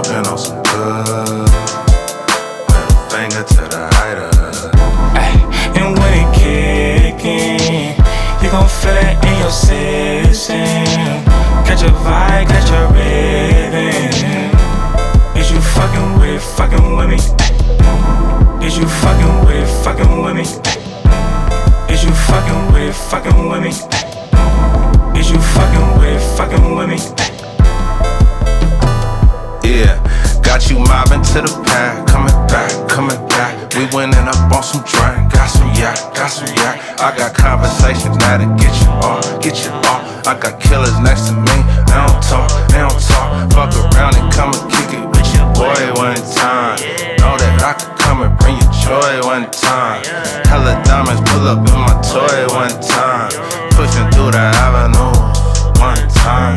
Smoking on some good. Middle finger to the haters. Ay, and when it kick in, you gon' feel it in your system. Catch your vibe, catch your rhythm. Is you fucking with it, fucking with me? Is you fucking with it, fucking with me? Is you fucking with it, fucking with me? Is you fucking with it, fucking with me? Yeah, got you mobbing to the pad, coming back, coming back. We winning up on some drink, got some yak, got some yak. I got conversations now to get you off, get you off. I got killers next to me, they don't talk, they don't talk. Fuck around and come and kick it with your boy one time. Know that I could come and bring you joy one time. Hella diamonds pull up in my toy one time. Pushing through the avenue one time.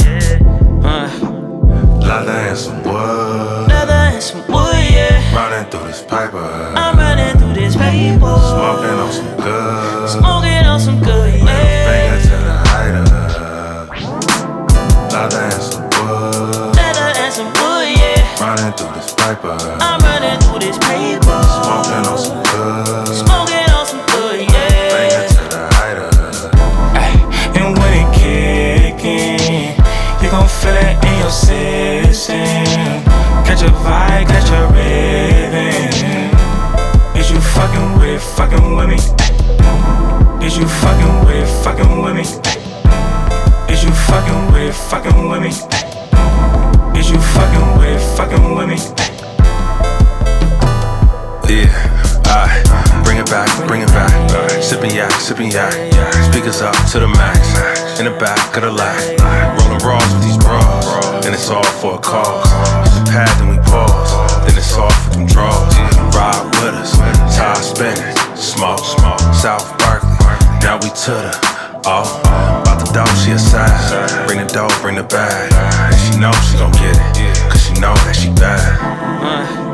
Leather and some wood. Leather and some wood, yeah. Running through this paper. I'm running through this paper. Smoking on some good. Smoking on some good, Middle yeah. finger to the haters. Leather and some wood. Leather and some wood, yeah. Running through this paper. I'm running through this paper. Smoking on some good. Smoking on some good, Finger yeah. to the haters. Ay, and when it kick in, you gon' feel it in your system. Catch your vibe, catch your rhythm. Is you fucking with it, fucking with me? Is you fucking with it, fucking with me? Is you fucking with it, fucking with me? Is you fucking with it, fucking with me? Yeah, bring it back, bring it back. Sippin' yak, sippin' yak. Speakers up to the max. In the back of the lag. Rollin' raws with these bras. And it's all for a cause. Use the pad, then we pause. Then it's all for them draws. Ride with us, tie spinning. Smoke, South Berkeley. Now we to the about the dope, she a side. Bring the dope, bring the bag. And she know she gon' get it. Cause she know that she bad.